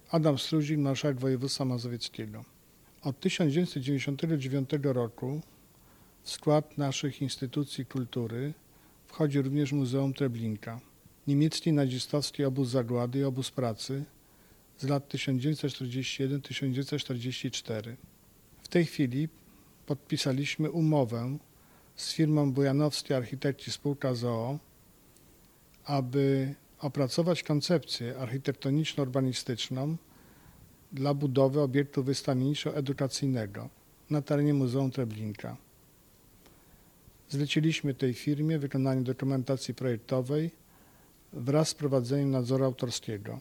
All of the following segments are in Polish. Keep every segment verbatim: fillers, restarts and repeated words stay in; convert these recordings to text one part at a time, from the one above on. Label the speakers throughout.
Speaker 1: Adam Struzik, marszałek województwa mazowieckiego. Od tysiąc dziewięćset dziewięćdziesiątego dziewiątego roku w skład naszych instytucji kultury wchodzi również Muzeum Treblinka. Niemiecki nazistowski obóz zagłady i obóz pracy z lat tysiąc dziewięćset czterdziesty pierwszy do tysiąc dziewięćset czterdziestego czwartego. W tej chwili podpisaliśmy umowę z firmą Bojanowscy Architekci Spółka z o o, aby opracować koncepcję architektoniczno-urbanistyczną dla budowy obiektu wystawienniczo-edukacyjnego na terenie Muzeum Treblinka. Zleciliśmy tej firmie wykonanie dokumentacji projektowej wraz z prowadzeniem nadzoru autorskiego.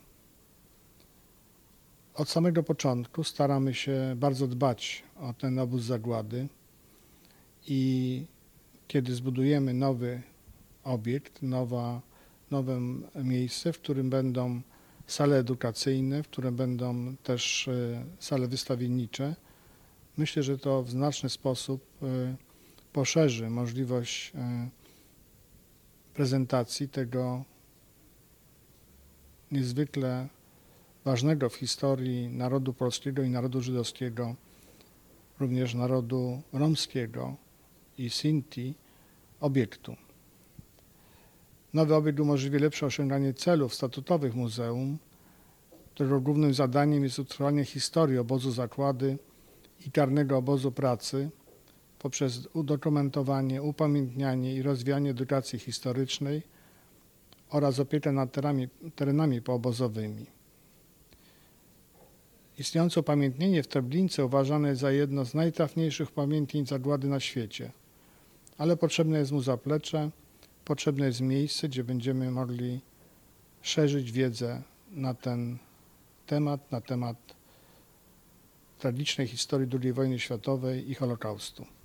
Speaker 1: Od samego początku staramy się bardzo dbać o ten obóz zagłady i kiedy zbudujemy nowy obiekt, nowa, nowe miejsce, w którym będą sale edukacyjne, w którym będą też sale wystawiennicze, myślę, że to w znaczny sposób poszerzy możliwość prezentacji tego niezwykle ważnego w historii narodu polskiego i narodu żydowskiego, również narodu romskiego i Sinti obiektu. Nowy obiekt umożliwi lepsze osiąganie celów statutowych muzeum, którego głównym zadaniem jest utrwalenie historii obozu zagłady i karnego obozu pracy poprzez udokumentowanie, upamiętnianie i rozwijanie edukacji historycznej oraz opiekę nad terenami, terenami poobozowymi. Istniejące upamiętnienie w Treblince uważane jest za jedno z najtrafniejszych upamiętnień zagłady na świecie, ale potrzebne jest mu zaplecze, potrzebne jest miejsce, gdzie będziemy mogli szerzyć wiedzę na ten temat, na temat tragicznej historii drugiej wojny światowej i Holokaustu.